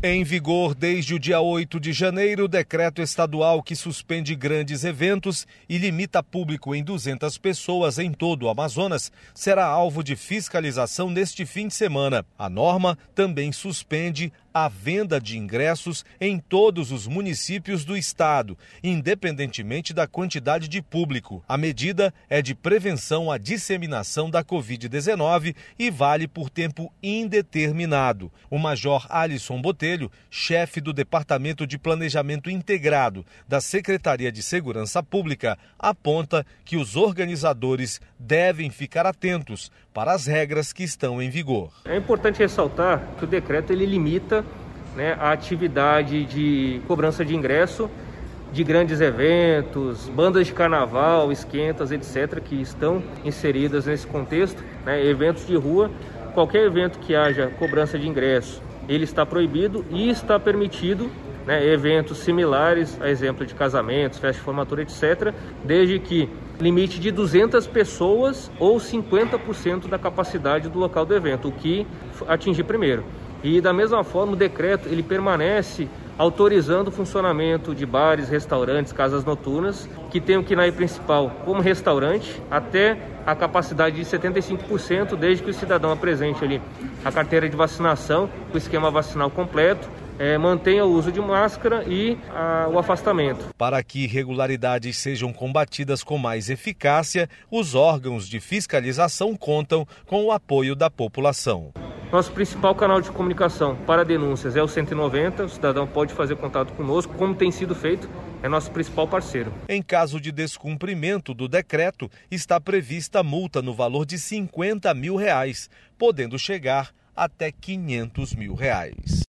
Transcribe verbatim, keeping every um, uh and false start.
Em vigor desde o dia oito de janeiro, o decreto estadual que suspende grandes eventos e limita público em duzentas pessoas em todo o Amazonas será alvo de fiscalização neste fim de semana. A norma também suspende a venda de ingressos em todos os municípios do estado, independentemente da quantidade de público. A medida é de prevenção à disseminação da covid dezenove e vale por tempo indeterminado. O major Alisson Botelho, chefe do Departamento de Planejamento Integrado da Secretaria de Segurança Pública, aponta que os organizadores devem ficar atentos para as regras que estão em vigor. É importante ressaltar que o decreto ele limita, né, a atividade de cobrança de ingresso de grandes eventos, bandas de carnaval, esquentas, etcétera, que estão inseridas nesse contexto, né, eventos de rua. Qualquer evento que haja cobrança de ingresso, ele está proibido e está permitido, né, eventos similares, a exemplo de casamentos, festa de formatura, etcétera, desde que limite de duzentas pessoas ou cinquenta por cento da capacidade do local do evento, o que atingir primeiro. E da mesma forma o decreto ele permanece autorizando o funcionamento de bares, restaurantes, casas noturnas, que tem o KNAI principal como restaurante, até a capacidade de setenta e cinco por cento, desde que o cidadão apresente ali a carteira de vacinação, o esquema vacinal completo, É, mantenha o uso de máscara e a, o afastamento. Para que irregularidades sejam combatidas com mais eficácia, os órgãos de fiscalização contam com o apoio da população. Nosso principal canal de comunicação para denúncias é o cento e noventa, o cidadão pode fazer contato conosco, como tem sido feito, é nosso principal parceiro. Em caso de descumprimento do decreto, está prevista multa no valor de cinquenta mil reais, podendo chegar até quinhentos mil reais.